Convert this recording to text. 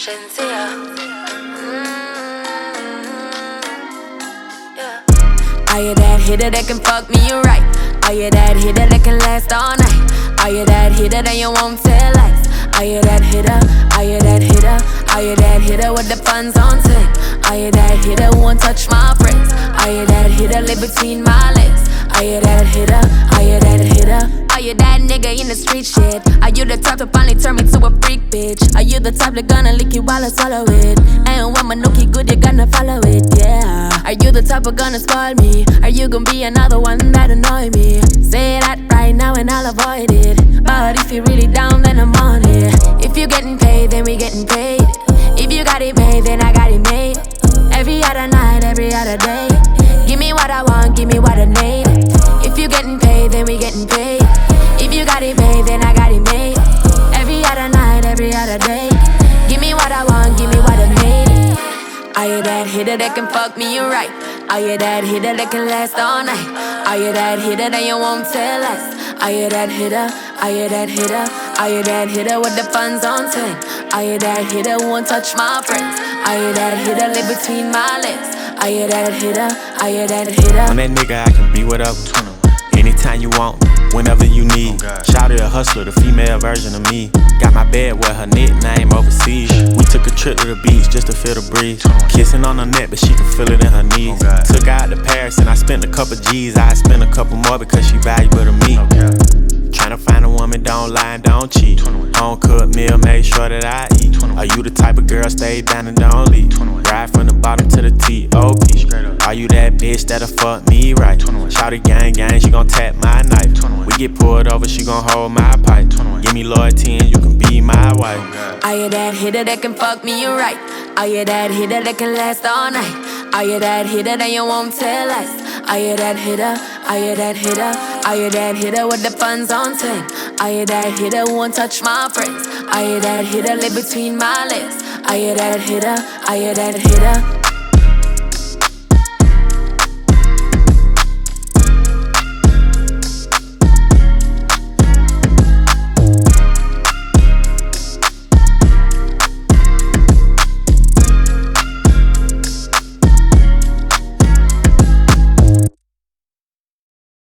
Shensia. Yeah. Are you that hitter that can fuck me right? Are you that hitter that can last all night? Are you that hitter that you won't tell lies? Are you that hitter? Are you that hitter? Are you that hitter with the funds on 10? Are you that hitter who won't touch my friends? Are you that hitter live between my legs? Are you that hitter? Are you that hitter? Are you that nigga in the street shit? Are you the type to finally turn me to a freak bitch? Are you the type that gonna lick you while I swallow it? And when my nookie good, you're gonna follow it, yeah. Are you the type of gonna spoil me? Are you gonna be another one that annoy me? Say that right now and I'll avoid it. But if you're really down, then I'm on it. If you're getting paid, then we getting paid. If you got it made, then I got it made. Every other night, every other day. Give me what I want, give me what I need. If you getting paid, then we getting paid. If you got it made, then I got it made. Every other night, every other day. Give me what I want, give me what I need. Are you that hitter that can fuck me right? Are you that hitter that can last all night? Are you that hitter that you won't tell us? Are you that hitter? Are you that hitter? Are you that hitter with the funds on 10? Are you that hitter who won't touch my friends? Are you that hitter live between my legs? Are you that hitter? Are you that hitter? I'm that nigga, I can be whatever. Anytime you want, whenever you need. Shawty a hustler, the female version of me. Got my bed with her nickname overseas. We took a trip to the beach just to feel the breeze. Kissing on her neck, but she can feel it in her knees. Took her out to Paris and I spent a couple G's. I spent a couple more because she valuable to me. Tryna find a woman, don't lie and don't cheat. Home cooked meal, make sure that I eat. Are you the type of girl, stay down and don't leave? Ride from the bottom to the T.O.P. Are you that bitch that'll fuck me right? Shawty gang gang, she gon' tap my knife. We get pulled over, she gon' hold my pipe. Give me loyalty and you can be my wife. Are you that hitter that can fuck me right? Are you that hitter that can last all night? Are you that hitter that you won't tell us? Are you that hitter? Are you that hitter? Are you that hitter with the funds on 10? Are you that hitter who won't touch my friends? Are you that hitter live between my legs? Are you that hitter? Are you that hitter?